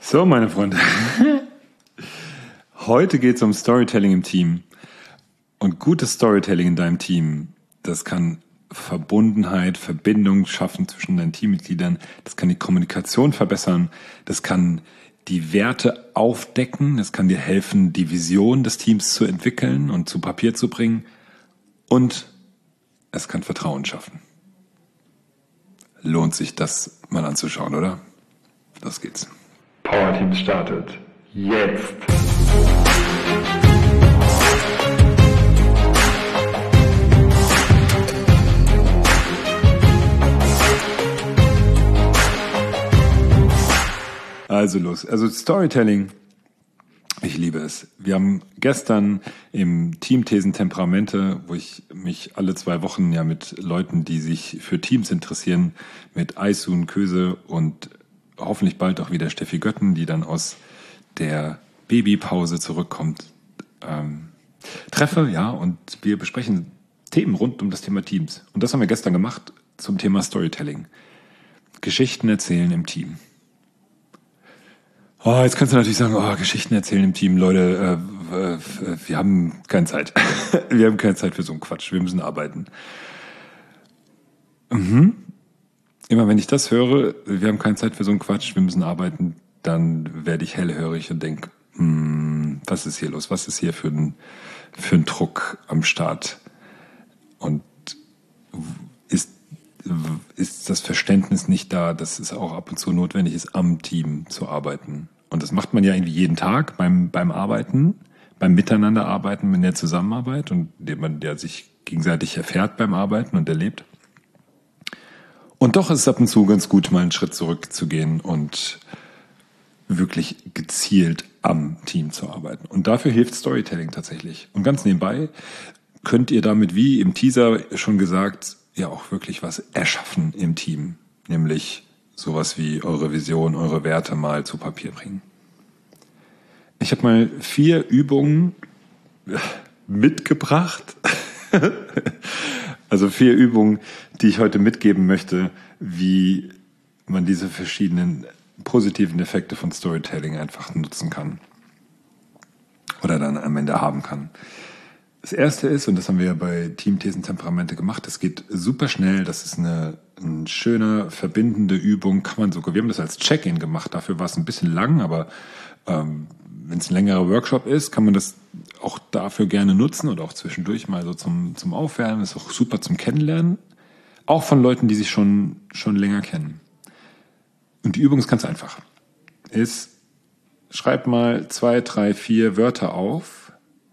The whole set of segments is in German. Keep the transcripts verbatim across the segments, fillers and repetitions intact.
So, meine Freunde, heute geht es um Storytelling im Team. Und gutes Storytelling in deinem Team, das kann Verbundenheit, Verbindung schaffen zwischen deinen Teammitgliedern, das kann die Kommunikation verbessern, das kann die Werte aufdecken, das kann dir helfen, die Vision des Teams zu entwickeln und zu Papier zu bringen und es kann Vertrauen schaffen. Lohnt sich das mal anzuschauen, oder? Los geht's. Power Teams startet jetzt. Also los. Also Storytelling, ich liebe es. Wir haben gestern im Team Thesen Temperamente, wo ich mich alle zwei Wochen ja mit Leuten, die sich für Teams interessieren, mit Aysun Köse und hoffentlich bald auch wieder Steffi Götten, die dann aus der Babypause zurückkommt, ähm, treffe, ja, und wir besprechen Themen rund um das Thema Teams. Und das haben wir gestern gemacht zum Thema Storytelling. Geschichten erzählen im Team. Oh, jetzt kannst du natürlich sagen, oh, Geschichten erzählen im Team, Leute, äh, äh, wir haben keine Zeit. Wir haben keine Zeit für so einen Quatsch, wir müssen arbeiten. Mhm. Immer wenn ich das höre, wir haben keine Zeit für so einen Quatsch, wir müssen arbeiten, dann werde ich hellhörig und denke, hm, was ist hier los? Was ist hier für ein, für ein Druck am Start? Und ist, ist das Verständnis nicht da, dass es auch ab und zu notwendig ist, am Team zu arbeiten? Und das macht man ja irgendwie jeden Tag beim, beim Arbeiten, beim Miteinanderarbeiten, in der Zusammenarbeit und indem man der sich gegenseitig erfährt beim Arbeiten und erlebt. Und doch ist es ab und zu ganz gut, mal einen Schritt zurückzugehen und wirklich gezielt am Team zu arbeiten. Und dafür hilft Storytelling tatsächlich. Und ganz nebenbei könnt ihr damit, wie im Teaser schon gesagt, ja auch wirklich was erschaffen im Team. Nämlich sowas wie eure Vision, eure Werte mal zu Papier bringen. Ich habe mal vier Übungen mitgebracht. Also vier Übungen, die ich heute mitgeben möchte, wie man diese verschiedenen positiven Effekte von Storytelling einfach nutzen kann. Oder dann am Ende haben kann. Das erste ist, und das haben wir ja bei Team Thesen Temperamente gemacht, das geht super schnell, das ist eine, eine schöne, verbindende Übung, kann man sogar, wir haben das als Check-in gemacht, dafür war es ein bisschen lang, aber ähm, wenn es ein längerer Workshop ist, kann man das auch dafür gerne nutzen oder auch zwischendurch mal so zum, zum Aufwärmen, ist auch super zum Kennenlernen, auch von Leuten, die sich schon, schon länger kennen. Und die Übung ist ganz einfach. Ist, schreib mal zwei, drei, vier Wörter auf,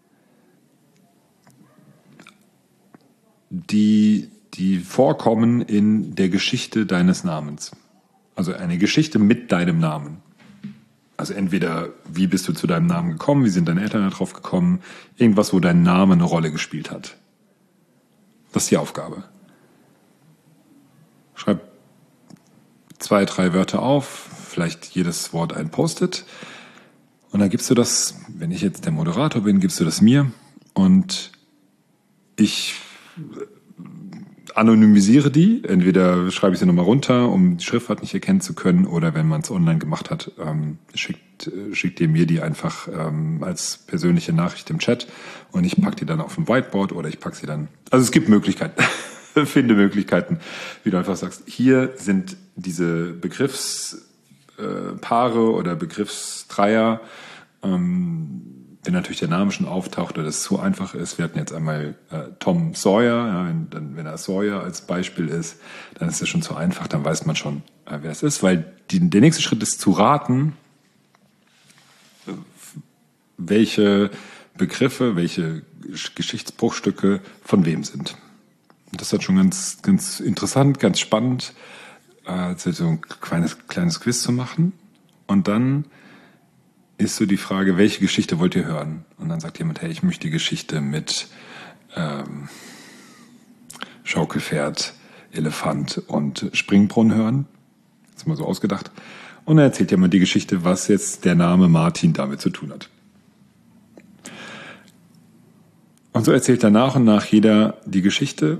die, die vorkommen in der Geschichte deines Namens. Also eine Geschichte mit deinem Namen. Also entweder, wie bist du zu deinem Namen gekommen, wie sind deine Eltern darauf gekommen, irgendwas, wo dein Name eine Rolle gespielt hat. Das ist die Aufgabe. Schreib zwei, drei Wörter auf, vielleicht jedes Wort ein Post-it. Und dann gibst du das, wenn ich jetzt der Moderator bin, gibst du das mir und ich anonymisiere die. Entweder schreibe ich sie nochmal runter, um die Schriftart nicht erkennen zu können, oder wenn man es online gemacht hat, ähm, schickt, schickt ihr mir die einfach ähm, als persönliche Nachricht im Chat und ich packe die dann auf dem Whiteboard oder ich packe sie dann. Also es gibt Möglichkeiten, finde Möglichkeiten, wie du einfach sagst, hier sind diese Begriffspaare oder Begriffsdreier, ähm, wenn natürlich der Name schon auftaucht oder das zu einfach ist. Wir hatten jetzt einmal äh, Tom Sawyer, ja, wenn, dann, wenn er Sawyer als Beispiel ist, dann ist es schon zu einfach, dann weiß man schon, äh, wer es ist, weil die, der nächste Schritt ist zu raten, äh, welche Begriffe, welche Geschichtsbruchstücke von wem sind. Und das ist halt schon ganz, ganz interessant, ganz spannend, äh, so ein kleines, kleines Quiz zu machen. Und dann ist so die Frage, welche Geschichte wollt ihr hören? Und dann sagt jemand, hey, ich möchte die Geschichte mit ähm, Schaukelpferd, Elefant und Springbrunnen hören. Das ist mal so ausgedacht. Und dann erzählt jemand die Geschichte, was jetzt der Name Martin damit zu tun hat. Und so erzählt dann nach und nach jeder die Geschichte.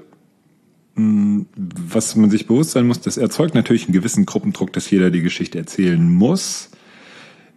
Was man sich bewusst sein muss, das erzeugt natürlich einen gewissen Gruppendruck, dass jeder die Geschichte erzählen muss.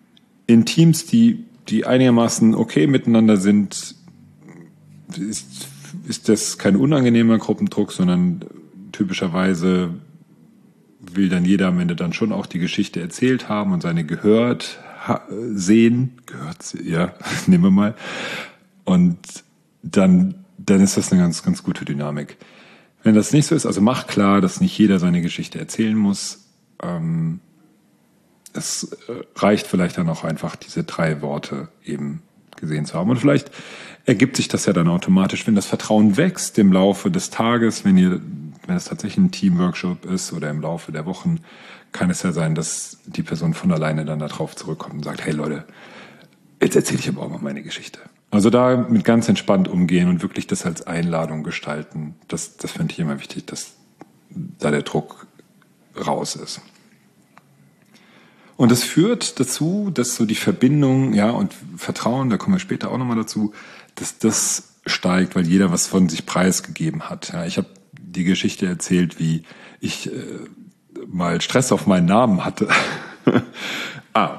in Teams, die, die einigermaßen okay miteinander sind, ist, ist das kein unangenehmer Gruppendruck, sondern typischerweise will dann jeder am Ende dann schon auch die Geschichte erzählt haben und seine gehört ha- sehen. Gehört, ja, nehmen wir mal. Und dann, dann ist das eine ganz, ganz gute Dynamik. Wenn das nicht so ist, also mach klar, dass nicht jeder seine Geschichte erzählen muss. Ähm, es reicht vielleicht dann auch einfach, diese drei Worte eben gesehen zu haben. Und vielleicht ergibt sich das ja dann automatisch, wenn das Vertrauen wächst im Laufe des Tages, wenn ihr, wenn es tatsächlich ein Teamworkshop ist oder im Laufe der Wochen, kann es ja sein, dass die Person von alleine dann darauf zurückkommt und sagt, hey Leute, jetzt erzähle ich aber auch mal meine Geschichte. Also da mit ganz entspannt umgehen und wirklich das als Einladung gestalten. Das, das finde ich immer wichtig, dass da der Druck raus ist. Und das führt dazu, dass so die Verbindung, ja, und Vertrauen, da kommen wir später auch nochmal dazu, dass das steigt, weil jeder was von sich preisgegeben hat. Ja, ich habe die Geschichte erzählt, wie ich äh, mal Stress auf meinen Namen hatte. ah.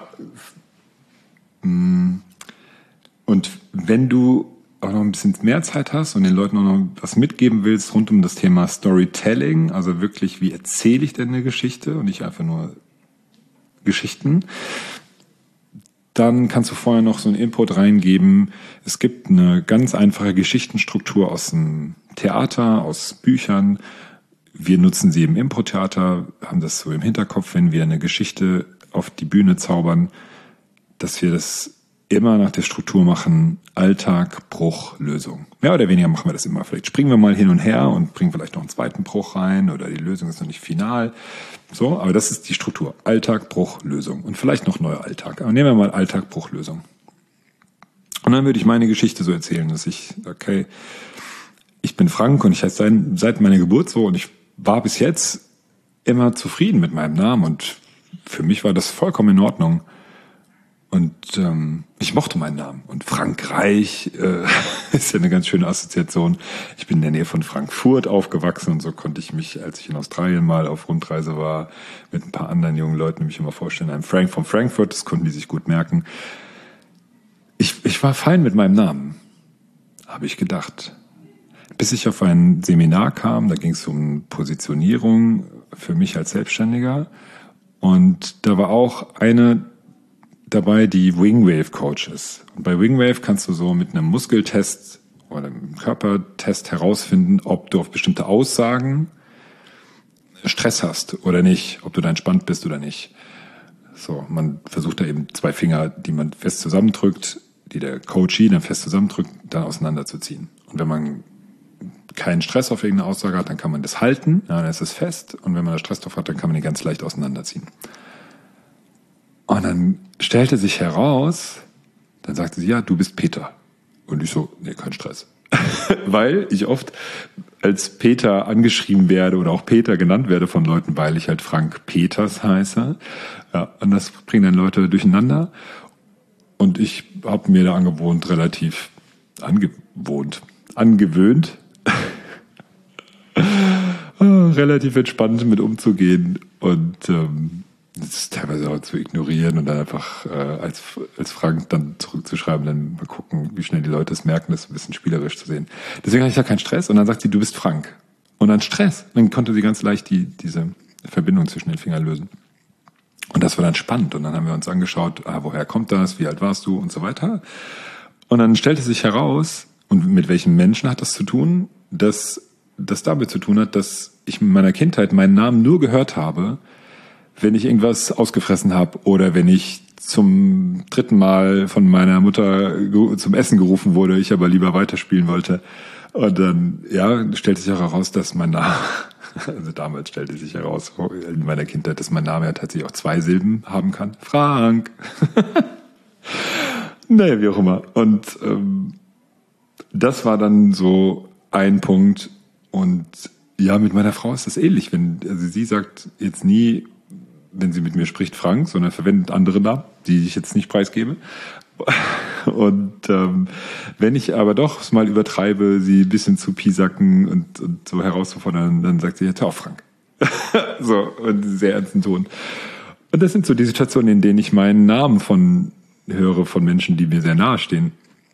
Und wenn du auch noch ein bisschen mehr Zeit hast und den Leuten auch noch was mitgeben willst rund um das Thema Storytelling, also wirklich, wie erzähle ich denn eine Geschichte und nicht einfach nur Geschichten, dann kannst du vorher noch so einen Input reingeben. Es gibt eine ganz einfache Geschichtenstruktur aus dem Theater, aus Büchern. Wir nutzen sie im Impro-Theater, haben das so im Hinterkopf, wenn wir eine Geschichte auf die Bühne zaubern, dass wir das immer nach der Struktur machen, Alltag, Bruch, Lösung. Mehr oder weniger machen wir das immer. Vielleicht springen wir mal hin und her und bringen vielleicht noch einen zweiten Bruch rein oder die Lösung ist noch nicht final. So, aber das ist die Struktur. Alltag, Bruch, Lösung. Und vielleicht noch neuer Alltag. Aber nehmen wir mal Alltag, Bruch, Lösung. Und dann würde ich meine Geschichte so erzählen, dass ich, okay, ich bin Frank und ich heiße seit, seit meiner Geburt so und ich war bis jetzt immer zufrieden mit meinem Namen und für mich war das vollkommen in Ordnung. Und ähm, ich mochte meinen Namen. Und Frankreich äh, ist ja eine ganz schöne Assoziation. Ich bin in der Nähe von Frankfurt aufgewachsen und so konnte ich mich, als ich in Australien mal auf Rundreise war, mit ein paar anderen jungen Leuten mich immer vorstellen. Ein Frank von Frankfurt, das konnten die sich gut merken. Ich, ich war fein mit meinem Namen, habe ich gedacht. Bis ich auf ein Seminar kam, da ging es um Positionierung für mich als Selbstständiger. Und da war auch eine dabei, die Wingwave Coach ist. Und bei Wingwave kannst du so mit einem Muskeltest oder einem Körpertest herausfinden, ob du auf bestimmte Aussagen Stress hast oder nicht, ob du da entspannt bist oder nicht. So, man versucht da eben zwei Finger, die man fest zusammendrückt, die der Coachee dann fest zusammendrückt, dann auseinanderzuziehen. Und wenn man keinen Stress auf irgendeine Aussage hat, dann kann man das halten, ja, dann ist es fest. Und wenn man da Stress drauf hat, dann kann man den ganz leicht auseinanderziehen. Und dann stellte sich heraus, dann sagte sie, ja, du bist Peter. Und ich so, nee, kein Stress. Weil ich oft als Peter angeschrieben werde oder auch Peter genannt werde von Leuten, weil ich halt Frank Peters heiße. Ja, und das bringen dann Leute durcheinander. Und ich habe mir da angewohnt, relativ angewohnt, angewöhnt, relativ entspannt mit umzugehen und ähm, das ist teilweise auch zu ignorieren und dann einfach äh, als, als Frank dann zurückzuschreiben, dann mal gucken, wie schnell die Leute es merken, das ein bisschen spielerisch zu sehen. Deswegen hatte ich da keinen Stress und dann sagt sie, du bist Frank. Und dann Stress. Dann konnte sie ganz leicht die, diese Verbindung zwischen den Fingern lösen. Und das war dann spannend. Und dann haben wir uns angeschaut, ah, woher kommt das, wie alt warst du und so weiter. Und dann stellte sich heraus, und mit welchen Menschen hat das zu tun, dass das damit zu tun hat, dass ich in meiner Kindheit meinen Namen nur gehört habe, wenn ich irgendwas ausgefressen habe oder wenn ich zum dritten Mal von meiner Mutter zum Essen gerufen wurde, ich aber lieber weiterspielen wollte. Und dann, ja, stellte sich auch heraus, dass mein Name, also damals stellte sich heraus, in meiner Kindheit, dass mein Name ja tatsächlich auch zwei Silben haben kann. Frank. Naja, wie auch immer. Und ähm, das war dann so ein Punkt. Und ja, mit meiner Frau ist das ähnlich. Wenn, also sie sagt jetzt nie, wenn sie mit mir spricht, Frank, sondern verwendet andere Namen, die ich jetzt nicht preisgebe. Und ähm, wenn ich aber doch es mal übertreibe, sie ein bisschen zu piesacken und, und so herauszufordern, dann sagt sie, ja, hör auf, Frank. So, und sehr ernsten Ton. Und das sind so die Situationen, in denen ich meinen Namen von höre von Menschen, die mir sehr nahe stehen.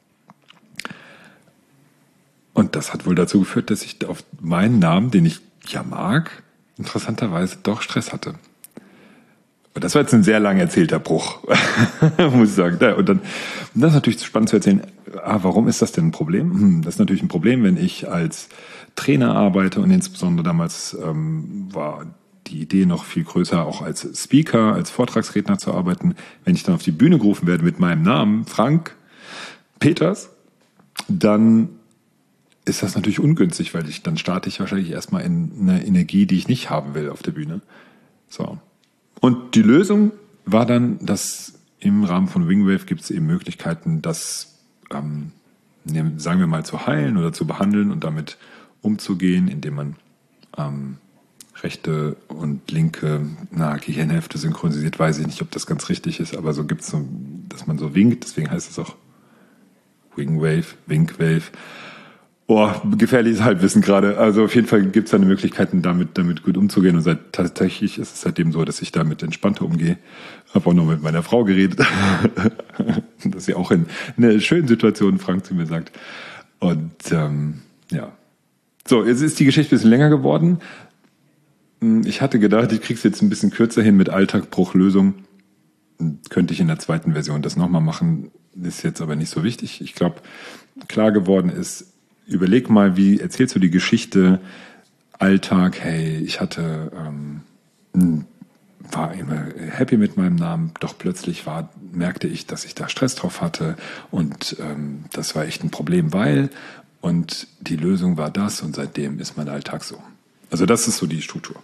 Und das hat wohl dazu geführt, dass ich auf meinen Namen, den ich ja mag, interessanterweise doch Stress hatte. Und das war jetzt ein sehr lang erzählter Bruch, muss ich sagen. Und dann, und das ist natürlich spannend zu erzählen, ah, warum ist das denn ein Problem? Hm, das ist natürlich ein Problem, wenn ich als Trainer arbeite und insbesondere damals ähm, war die Idee noch viel größer, auch als Speaker, als Vortragsredner zu arbeiten. Wenn ich dann auf die Bühne gerufen werde mit meinem Namen, Frank Peters, dann ist das natürlich ungünstig, weil ich dann starte ich wahrscheinlich erstmal in eine Energie, die ich nicht haben will auf der Bühne. So. Und die Lösung war dann, dass im Rahmen von Wingwave gibt es eben Möglichkeiten, das, ähm, sagen wir mal, zu heilen oder zu behandeln und damit umzugehen, indem man ähm, rechte und linke na, Gehirnhälfte synchronisiert. Weiß ich nicht, ob das ganz richtig ist, aber so gibt es so, dass man so winkt, deswegen heißt es auch Wingwave, Winkwave. Boah, gefährliches Halbwissen gerade. Also auf jeden Fall gibt es da eine Möglichkeiten, damit, damit gut umzugehen. Und seit, tatsächlich ist es seitdem so, dass ich damit entspannter umgehe. Habe auch noch mit meiner Frau geredet. Das ist ja auch in einer schönen Situation, Frank zu mir sagt. Und ähm, ja. So, jetzt ist die Geschichte ein bisschen länger geworden. Ich hatte gedacht, ich krieg's jetzt ein bisschen kürzer hin mit Alltag, Bruch, Lösung. Könnte ich in der zweiten Version das nochmal machen. Ist jetzt aber nicht so wichtig. Ich glaube, klar geworden ist, überleg mal, wie erzählst du die Geschichte Alltag, hey, ich hatte, ähm, war immer happy mit meinem Namen, doch plötzlich war, merkte ich, dass ich da Stress drauf hatte und ähm, das war echt ein Problem, weil und die Lösung war das und seitdem ist mein Alltag so. Also das ist so die Struktur.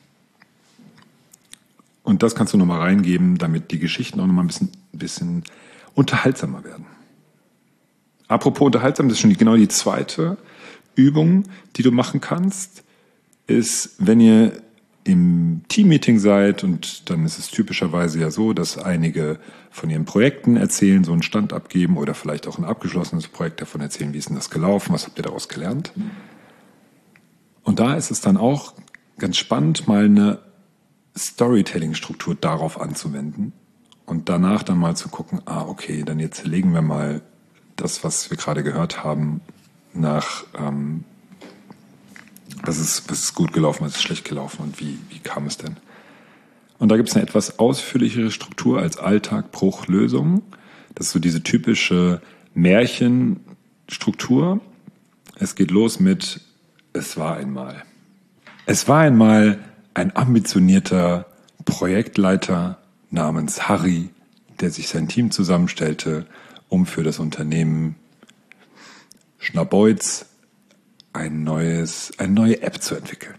Und das kannst du nochmal reingeben, damit die Geschichten auch nochmal ein bisschen, ein bisschen unterhaltsamer werden. Apropos unterhaltsam, das ist schon die, genau die zweite Übung, die du machen kannst, ist, wenn ihr im Teammeeting seid und dann ist es typischerweise ja so, dass einige von ihren Projekten erzählen, so einen Stand abgeben oder vielleicht auch ein abgeschlossenes Projekt davon erzählen, wie ist denn das gelaufen, was habt ihr daraus gelernt? Und da ist es dann auch ganz spannend, mal eine Storytelling-Struktur darauf anzuwenden und danach dann mal zu gucken, ah okay, dann jetzt legen wir mal das, was wir gerade gehört haben, nach, ähm, was, ist, was ist gut gelaufen, was ist schlecht gelaufen und wie, wie kam es denn? Und da gibt es eine etwas ausführlichere Struktur als Alltag, Bruch, Lösung. Das ist so diese typische Märchenstruktur. Es geht los mit, es war einmal. Es war einmal ein ambitionierter Projektleiter namens Harry, der sich sein Team zusammenstellte, um für das Unternehmen Schnabeutz ein neues, eine neue App zu entwickeln.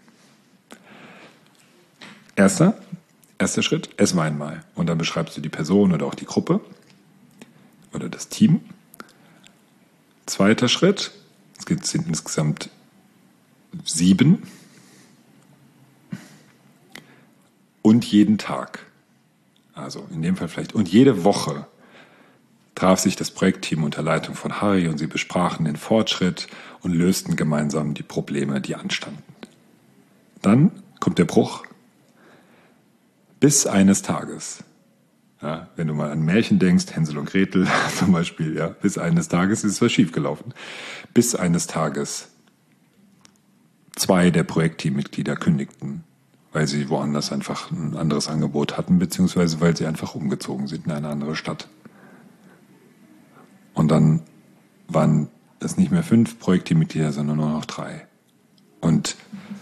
Erster, erster Schritt, es war einmal. Und dann beschreibst du die Person oder auch die Gruppe oder das Team. Zweiter Schritt, es gibt insgesamt sieben. Und jeden Tag. Also in dem Fall vielleicht. Und jede Woche traf sich das Projektteam unter Leitung von Harry und sie besprachen den Fortschritt und lösten gemeinsam die Probleme, die anstanden. Dann kommt der Bruch. Bis eines Tages, ja, wenn du mal an Märchen denkst, Hänsel und Gretel zum Beispiel, ja, bis eines Tages ist was schiefgelaufen. Bis eines Tages zwei der Projektteammitglieder kündigten, weil sie woanders einfach ein anderes Angebot hatten, beziehungsweise weil sie einfach umgezogen sind in eine andere Stadt. Und dann waren es nicht mehr fünf Projektteammitglieder, sondern nur noch drei. Und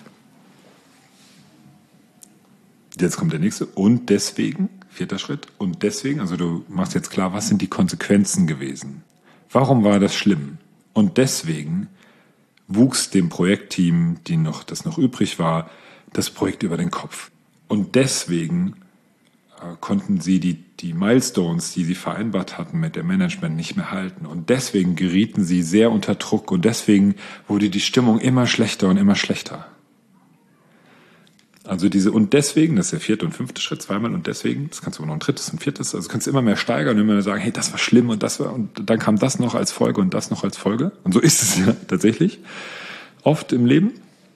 jetzt kommt der nächste. Und deswegen, vierter Schritt, und deswegen, also du machst jetzt klar, was sind die Konsequenzen gewesen? Warum war das schlimm? Und deswegen wuchs dem Projektteam, die noch, das noch übrig war, das Projekt über den Kopf. Und deswegen äh, konnten sie die, die Milestones, die sie vereinbart hatten mit dem Management, nicht mehr halten. Und deswegen gerieten sie sehr unter Druck und deswegen wurde die Stimmung immer schlechter und immer schlechter. Also diese und deswegen, das ist der vierte und fünfte Schritt, zweimal und deswegen, das kannst du aber noch ein drittes und viertes, also kannst du immer mehr steigern und immer mehr sagen, hey, das war schlimm und das war, und dann kam das noch als Folge und das noch als Folge. Und so ist es ja tatsächlich oft im Leben.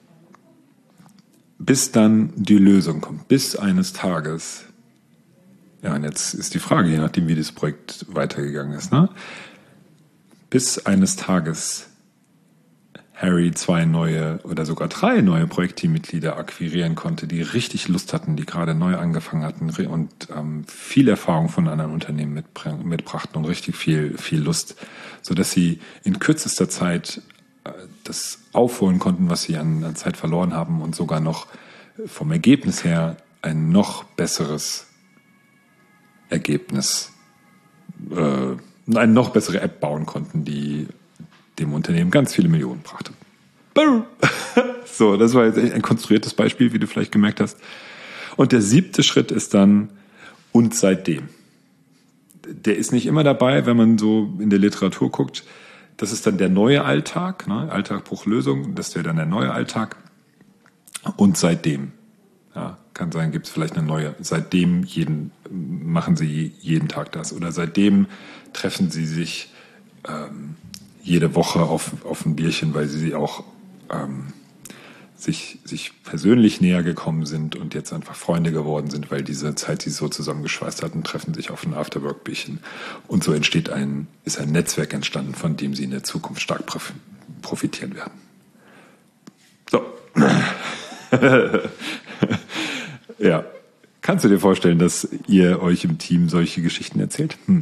Bis dann die Lösung kommt, bis eines Tages Ja, und jetzt ist die Frage, je nachdem, wie das Projekt weitergegangen ist, ne? Bis eines Tages Harry zwei neue oder sogar drei neue Projektteammitglieder akquirieren konnte, die richtig Lust hatten, die gerade neu angefangen hatten und ähm, viel Erfahrung von anderen Unternehmen mitbr- mitbrachten und richtig viel, viel Lust, sodass sie in kürzester Zeit äh, das aufholen konnten, was sie an, an Zeit verloren haben und sogar noch vom Ergebnis her ein noch besseres Ergebnis, äh, eine noch bessere App bauen konnten, die dem Unternehmen ganz viele Millionen brachte. So, das war jetzt ein konstruiertes Beispiel, wie du vielleicht gemerkt hast. Und der siebte Schritt ist dann und seitdem. Der ist nicht immer dabei, wenn man so in der Literatur guckt. Das ist dann der neue Alltag, ne? Alltag, Bruch, Lösung. Das wäre dann der neue Alltag. Und seitdem. Ja, kann sein, gibt es vielleicht eine neue. Seitdem jeden, machen sie jeden Tag das. Oder seitdem treffen sie sich ähm, jede Woche auf, auf ein Bierchen, weil sie auch ähm, sich, sich persönlich näher gekommen sind und jetzt einfach Freunde geworden sind, weil diese Zeit sie so zusammengeschweißt hatten, treffen sich auf ein Afterwork-Bierchen. Und so entsteht ein, ist ein Netzwerk entstanden, von dem sie in der Zukunft stark profitieren werden. So. Ja. Kannst du dir vorstellen, dass ihr euch im Team solche Geschichten erzählt? Hm.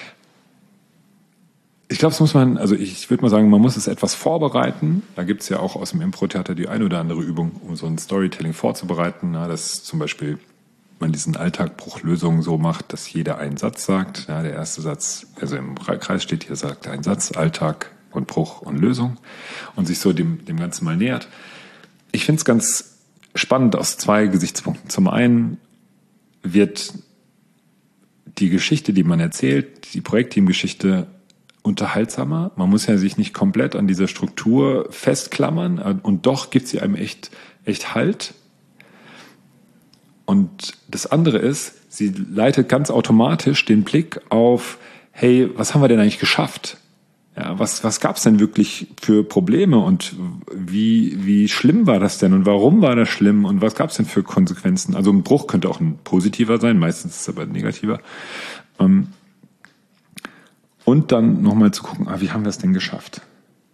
Ich glaube, das muss man, also ich würde mal sagen, man muss es etwas vorbereiten. Da gibt es ja auch aus dem Impro-Theater die eine oder andere Übung, um so ein Storytelling vorzubereiten. Ja, dass zum Beispiel man diesen Alltag Bruchlösungen so macht, dass jeder einen Satz sagt. Ja, der erste Satz, also im Kreis steht hier, sagt ein Satz, Alltag und Bruch und Lösung und sich so dem, dem Ganzen mal nähert. Ich finde es ganz spannend aus zwei Gesichtspunkten. Zum einen wird die Geschichte, die man erzählt, die Projektteamgeschichte, unterhaltsamer. Man muss ja sich nicht komplett an dieser Struktur festklammern und doch gibt sie einem echt, echt Halt. Und das andere ist, sie leitet ganz automatisch den Blick auf, hey, was haben wir denn eigentlich geschafft? Ja, was, was gab es denn wirklich für Probleme und wie, wie schlimm war das denn und warum war das schlimm und was gab es denn für Konsequenzen? Also ein Bruch könnte auch ein positiver sein, meistens ist es aber ein negativer. Ähm, Und dann nochmal zu gucken, ah, wie haben wir es denn geschafft?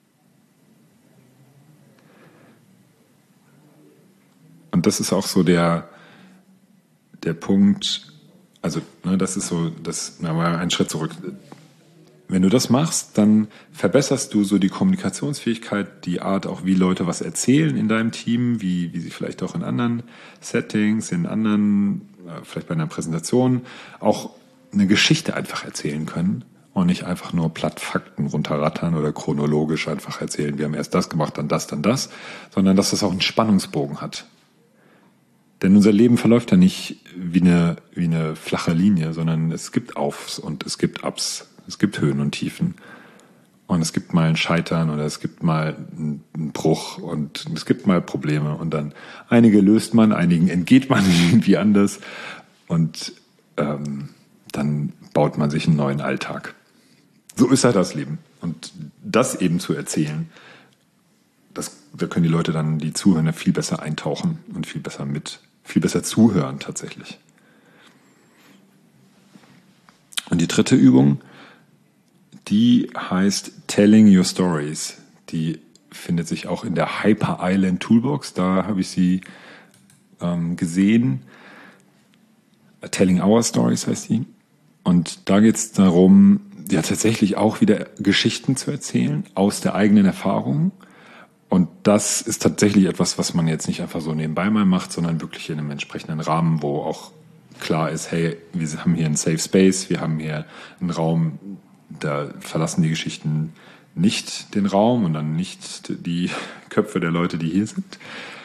Und das ist auch so der, der Punkt, also ne, das ist so, das na, mal einen Schritt zurück. Wenn du das machst, dann verbesserst du so die Kommunikationsfähigkeit, die Art auch, wie Leute was erzählen in deinem Team, wie, wie sie vielleicht auch in anderen Settings, in anderen, vielleicht bei einer Präsentation, auch eine Geschichte einfach erzählen können. Und nicht einfach nur platt Fakten runterrattern oder chronologisch einfach erzählen, wir haben erst das gemacht, dann das, dann das, sondern dass das auch einen Spannungsbogen hat. Denn unser Leben verläuft ja nicht wie eine, wie eine flache Linie, sondern es gibt Aufs und es gibt Ups, es gibt Höhen und Tiefen. Und es gibt mal ein Scheitern oder es gibt mal einen Bruch und es gibt mal Probleme. Und dann einige löst man, einigen entgeht man irgendwie anders und ähm, dann baut man sich einen neuen Alltag. So ist halt das Leben. Und das eben zu erzählen, das, da können die Leute dann, die Zuhörer, viel besser eintauchen und viel besser mit, viel besser zuhören tatsächlich. Und die dritte Übung, die heißt Telling Your Stories. Die findet sich auch in der Hyper Island Toolbox. Da habe ich sie ähm, gesehen. Telling Our Stories heißt die. Und da geht es darum, ja tatsächlich auch wieder Geschichten zu erzählen aus der eigenen Erfahrung. Und das ist tatsächlich etwas, was man jetzt nicht einfach so nebenbei mal macht, sondern wirklich in einem entsprechenden Rahmen, wo auch klar ist, hey, wir haben hier einen Safe Space, wir haben hier einen Raum, da verlassen die Geschichten nicht den Raum und dann nicht die Köpfe der Leute, die hier sind.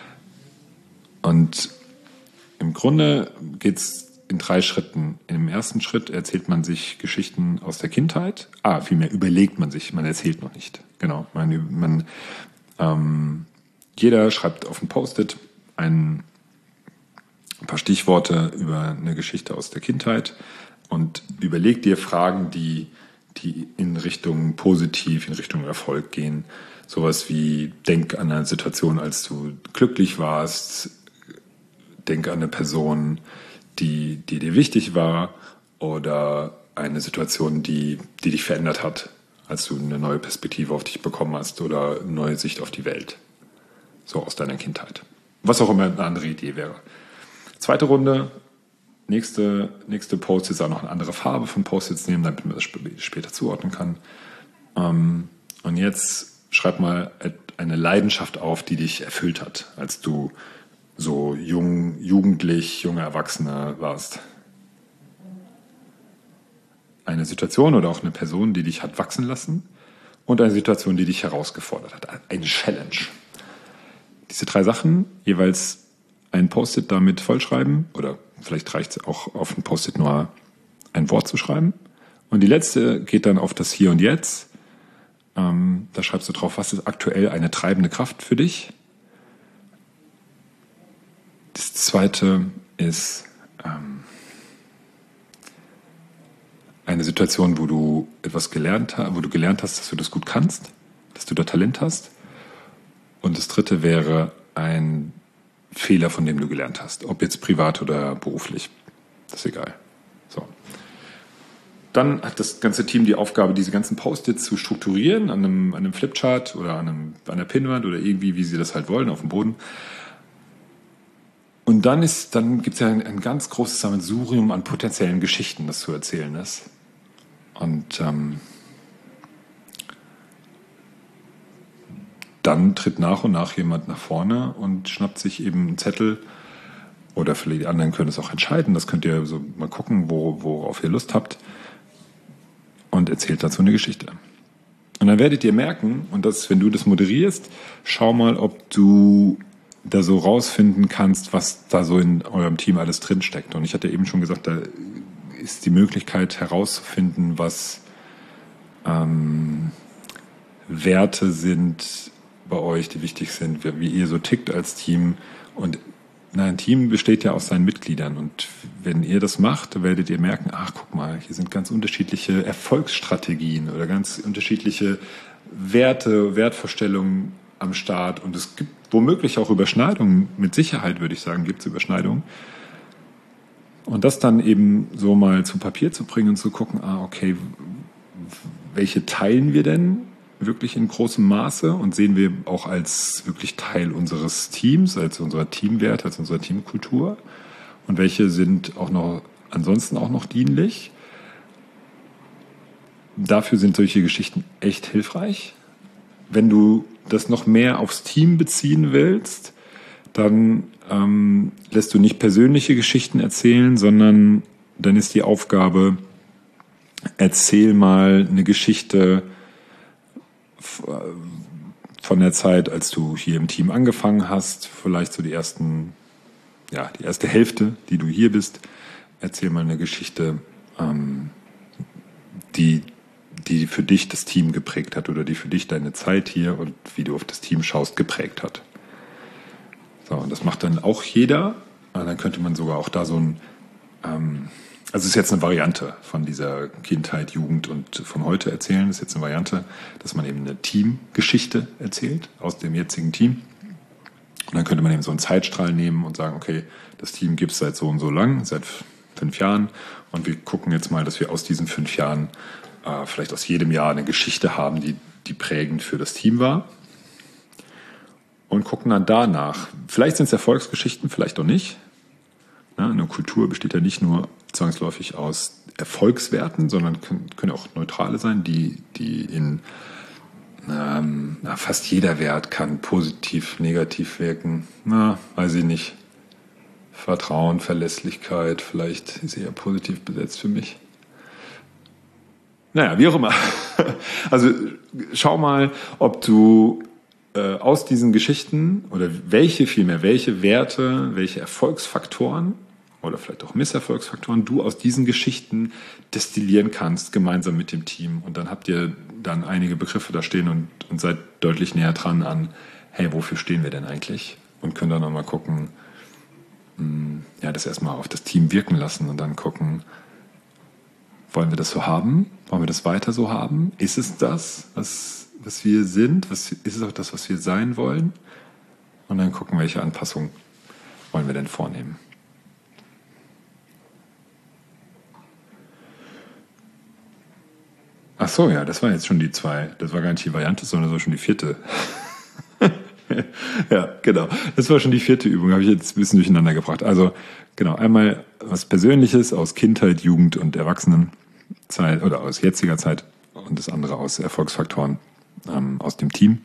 Und im Grunde geht's in drei Schritten. Im ersten Schritt erzählt man sich Geschichten aus der Kindheit. Ah, vielmehr überlegt man sich, man erzählt noch nicht. Genau. Man, man, ähm, jeder schreibt auf ein Post-it ein, ein paar Stichworte über eine Geschichte aus der Kindheit und überlegt dir Fragen, die, die in Richtung positiv, in Richtung Erfolg gehen. Sowas wie, denk an eine Situation, als du glücklich warst, denk an eine Person, die, die dir wichtig war oder eine Situation, die, die dich verändert hat, als du eine neue Perspektive auf dich bekommen hast oder eine neue Sicht auf die Welt. So aus deiner Kindheit. Was auch immer eine andere Idee wäre. Zweite Runde, nächste, nächste Post-its auch noch eine andere Farbe von Post-its nehmen, damit man das später zuordnen kann. Und jetzt schreib mal eine Leidenschaft auf, die dich erfüllt hat, als du so jung, jugendlich, junge Erwachsene warst. Eine Situation oder auch eine Person, die dich hat wachsen lassen und eine Situation, die dich herausgefordert hat. Eine Challenge. Diese drei Sachen, jeweils ein Post-it damit vollschreiben oder vielleicht reicht es auch auf ein Post-it nur ein Wort zu schreiben. Und die letzte geht dann auf das Hier und Jetzt. Ähm, da schreibst du drauf, was ist aktuell eine treibende Kraft für dich. Das zweite ist ähm, eine Situation, wo du etwas gelernt hast, wo du gelernt hast, dass du das gut kannst, dass du da Talent hast. Und das dritte wäre ein Fehler, von dem du gelernt hast, ob jetzt privat oder beruflich. Das ist egal. So. Dann hat das ganze Team die Aufgabe, diese ganzen Post-its zu strukturieren an einem, an einem Flipchart oder an, einem, an einer Pinnwand oder irgendwie, wie sie das halt wollen, auf dem Boden. Und dann ist, dann gibt es ja ein, ein ganz großes Sammelsurium an potenziellen Geschichten, das zu erzählen ist. Und ähm, dann tritt nach und nach jemand nach vorne und schnappt sich eben einen Zettel. Oder vielleicht die anderen können es auch entscheiden. Das könnt ihr so mal gucken, wo, worauf ihr Lust habt. Und erzählt dazu eine Geschichte. Und dann werdet ihr merken, und das, wenn du das moderierst, schau mal, ob du da so rausfinden kannst, was da so in eurem Team alles drinsteckt. Und ich hatte eben schon gesagt, da ist die Möglichkeit herauszufinden, was ähm, Werte sind bei euch, die wichtig sind, wie ihr so tickt als Team. Und na, ein Team besteht ja aus seinen Mitgliedern. Und wenn ihr das macht, werdet ihr merken, ach, guck mal, hier sind ganz unterschiedliche Erfolgsstrategien oder ganz unterschiedliche Werte, Wertvorstellungen am Start. Und es gibt womöglich auch Überschneidungen. Mit Sicherheit, würde ich sagen, gibt es Überschneidungen. Und das dann eben so mal zu Papier zu bringen und zu gucken, ah, okay, welche teilen wir denn wirklich in großem Maße und sehen wir auch als wirklich Teil unseres Teams, als unserer Teamwert, als unserer Teamkultur und welche sind auch noch ansonsten auch noch dienlich. Dafür sind solche Geschichten echt hilfreich. Wenn du das noch mehr aufs Team beziehen willst, dann ähm, lässt du nicht persönliche Geschichten erzählen, sondern dann ist die Aufgabe, erzähl mal eine Geschichte von der Zeit, als du hier im Team angefangen hast, vielleicht so die ersten, ja, die erste Hälfte, die du hier bist. Erzähl mal eine Geschichte, ähm, die, die für dich das Team geprägt hat oder die für dich deine Zeit hier und wie du auf das Team schaust, geprägt hat. So, und das macht dann auch jeder. Und dann könnte man sogar auch da so ein, ähm, also es ist jetzt eine Variante von dieser Kindheit, Jugend und von heute erzählen. Das ist jetzt eine Variante, dass man eben eine Teamgeschichte erzählt aus dem jetzigen Team. Und dann könnte man eben so einen Zeitstrahl nehmen und sagen, okay, das Team gibt es seit so und so lang, seit fünf Jahren. Und wir gucken jetzt mal, dass wir aus diesen fünf Jahren äh, vielleicht aus jedem Jahr eine Geschichte haben, die, die prägend für das Team war. Und gucken dann danach. Vielleicht sind es Erfolgsgeschichten, vielleicht auch nicht. Ja, eine Kultur besteht ja nicht nur zwangsläufig aus Erfolgswerten, sondern können, können auch neutrale sein, die, die in ähm, na, fast jeder Wert kann positiv, negativ wirken. Na, weiß ich nicht. Vertrauen, Verlässlichkeit, vielleicht ist eher positiv besetzt für mich. Naja, wie auch immer. Also schau mal, ob du äh, aus diesen Geschichten oder welche vielmehr, welche Werte, welche Erfolgsfaktoren oder vielleicht auch Misserfolgsfaktoren du aus diesen Geschichten destillieren kannst, gemeinsam mit dem Team. Und dann habt ihr dann einige Begriffe da stehen und, und seid deutlich näher dran an, hey, wofür stehen wir denn eigentlich? Und könnt dann nochmal gucken, mh, ja, das erstmal auf das Team wirken lassen und dann gucken, wollen wir das so haben? Wollen wir das weiter so haben? Ist es das, was, was wir sind? Was, ist es auch das, was wir sein wollen? Und dann gucken, welche Anpassungen wollen wir denn vornehmen. Ach so, ja, das war jetzt schon die zwei. Das war gar nicht die Variante, sondern das war schon die vierte. Ja, genau. Das war schon die vierte Übung, habe ich jetzt ein bisschen durcheinander gebracht. Also, genau, einmal was Persönliches aus Kindheit, Jugend und Erwachsenenzeit oder aus jetziger Zeit und das andere aus Erfolgsfaktoren ähm, aus dem Team.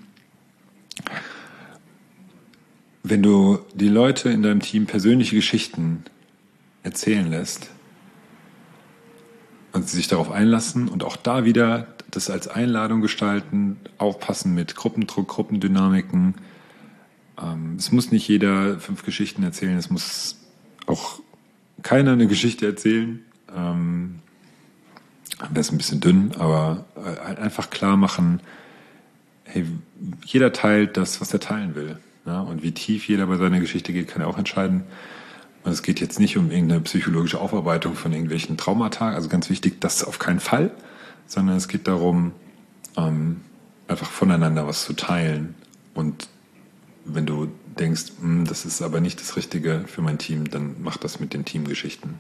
Wenn du die Leute in deinem Team persönliche Geschichten erzählen lässt und sie sich darauf einlassen und auch da wieder das als Einladung gestalten, aufpassen mit Gruppendruck, Gruppendynamiken. Ähm, es muss nicht jeder fünf Geschichten erzählen, es muss auch keiner eine Geschichte erzählen. Ähm, das ist ein bisschen dünn, aber halt einfach klar machen, hey, jeder teilt das, was er teilen will. Ja? Und wie tief jeder bei seiner Geschichte geht, kann er auch entscheiden. Und es geht jetzt nicht um irgendeine psychologische Aufarbeitung von irgendwelchen Traumata, also ganz wichtig, das auf keinen Fall, sondern es geht darum, ähm, einfach voneinander was zu teilen. Und wenn du denkst, das ist aber nicht das Richtige für mein Team, dann mach das mit den Teamgeschichten.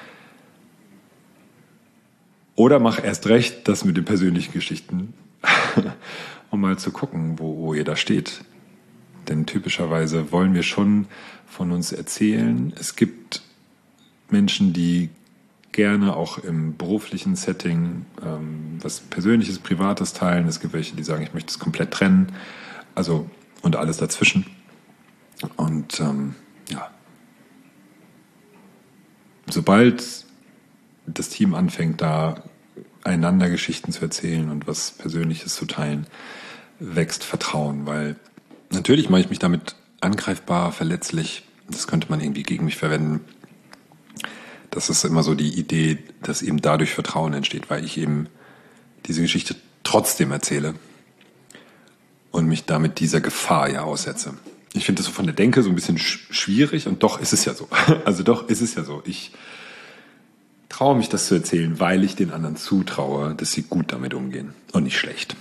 Oder mach erst recht das mit den persönlichen Geschichten, um mal zu gucken, wo, wo ihr da steht. Denn typischerweise wollen wir schon von uns erzählen. Es gibt Menschen, die gerne auch im beruflichen Setting ähm, was Persönliches, Privates teilen. Es gibt welche, die sagen, ich möchte es komplett trennen. Also und alles dazwischen. Und ähm, ja, sobald das Team anfängt, da einander Geschichten zu erzählen und was Persönliches zu teilen, wächst Vertrauen, weil natürlich mache ich mich damit angreifbar, verletzlich. Das könnte man irgendwie gegen mich verwenden. Das ist immer so die Idee, dass eben dadurch Vertrauen entsteht, weil ich eben diese Geschichte trotzdem erzähle und mich damit dieser Gefahr ja aussetze. Ich finde das so von der Denke so ein bisschen schwierig und doch ist es ja so. Also doch ist es ja so. Ich traue mich, das zu erzählen, weil ich den anderen zutraue, dass sie gut damit umgehen und nicht schlecht.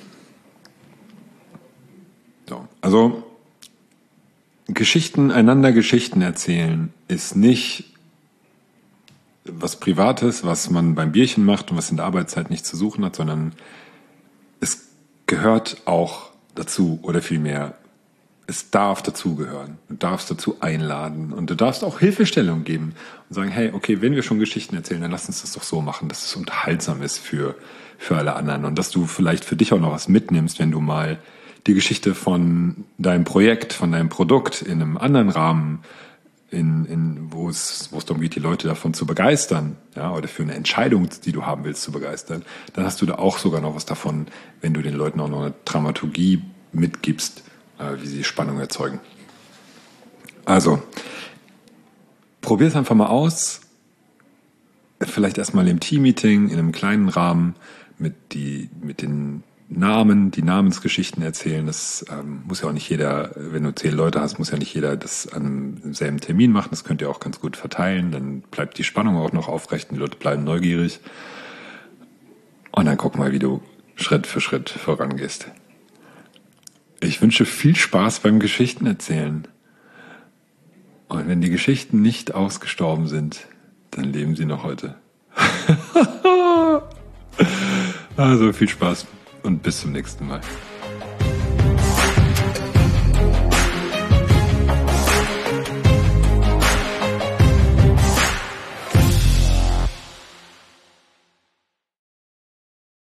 So, also Geschichten, einander Geschichten erzählen ist nicht was Privates, was man beim Bierchen macht und was in der Arbeitszeit nichts zu suchen hat, sondern es gehört auch dazu oder vielmehr, es darf dazugehören. Du darfst dazu einladen und du darfst auch Hilfestellung geben und sagen, hey, okay, wenn wir schon Geschichten erzählen, dann lass uns das doch so machen, dass es unterhaltsam ist für, für alle anderen und dass du vielleicht für dich auch noch was mitnimmst, wenn du mal die Geschichte von deinem Projekt, von deinem Produkt in einem anderen Rahmen, in, in, wo es, wo es darum geht, die Leute davon zu begeistern, ja, oder für eine Entscheidung, die du haben willst, zu begeistern, dann hast du da auch sogar noch was davon, wenn du den Leuten auch noch eine Dramaturgie mitgibst, äh, wie sie Spannung erzeugen. Also, probier es einfach mal aus. Vielleicht erstmal im Team-Meeting, in einem kleinen Rahmen, mit, die, mit den Namen, die Namensgeschichten erzählen. Das ähm, muss ja auch nicht jeder, wenn du zehn Leute hast, muss ja nicht jeder das an einem selben Termin machen. Das könnt ihr auch ganz gut verteilen. Dann bleibt die Spannung auch noch aufrecht und die Leute bleiben neugierig. Und dann guck mal, wie du Schritt für Schritt vorangehst. Ich wünsche viel Spaß beim Geschichten erzählen. Und wenn die Geschichten nicht ausgestorben sind, dann leben sie noch heute. Also viel Spaß und bis zum nächsten Mal.